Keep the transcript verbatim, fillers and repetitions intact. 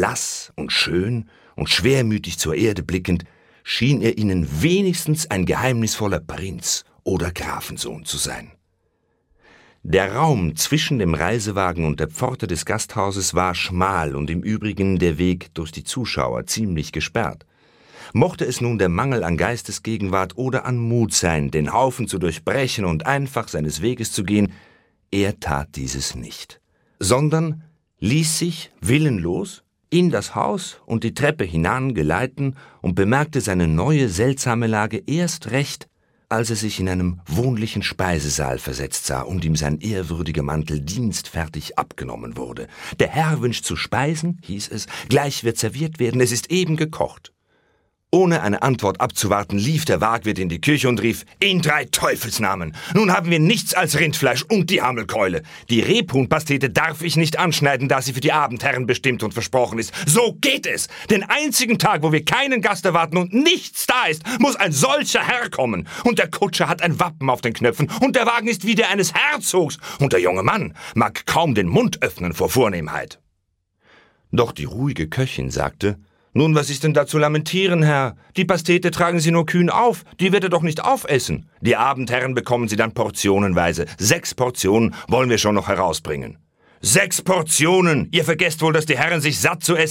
blass und schön und schwermütig zur Erde blickend, schien er ihnen wenigstens ein geheimnisvoller Prinz oder Grafensohn zu sein. Der Raum zwischen dem Reisewagen und der Pforte des Gasthauses war schmal und im Übrigen der Weg durch die Zuschauer ziemlich gesperrt. Mochte es nun der Mangel an Geistesgegenwart oder an Mut sein, den Haufen zu durchbrechen und einfach seines Weges zu gehen, er tat dieses nicht, sondern ließ sich willenlos in das Haus und die Treppe hinan geleiten und bemerkte seine neue seltsame Lage erst recht, als er sich in einem wohnlichen Speisesaal versetzt sah und ihm sein ehrwürdiger Mantel dienstfertig abgenommen wurde. »Der Herr wünscht zu speisen«, hieß es, »gleich wird serviert werden, es ist eben gekocht.« Ohne eine Antwort abzuwarten, lief der Waagwirt in die Küche und rief, »In drei Teufelsnamen! Nun haben wir nichts als Rindfleisch und die Hammelkeule. Die Rebhuhnpastete darf ich nicht anschneiden, da sie für die Abendherren bestimmt und versprochen ist. So geht es! Den einzigen Tag, wo wir keinen Gast erwarten und nichts da ist, muss ein solcher Herr kommen. Und der Kutscher hat ein Wappen auf den Knöpfen und der Wagen ist wie der eines Herzogs. Und der junge Mann mag kaum den Mund öffnen vor Vornehmheit.« Doch die ruhige Köchin sagte, »Nun, was ist denn da zu lamentieren, Herr? Die Pastete tragen Sie nur kühn auf, die wird er doch nicht aufessen. Die Abendherren bekommen Sie dann portionenweise. Sechs Portionen wollen wir schon noch herausbringen.« »Sechs Portionen! Ihr vergesst wohl, dass die Herren sich satt zu essen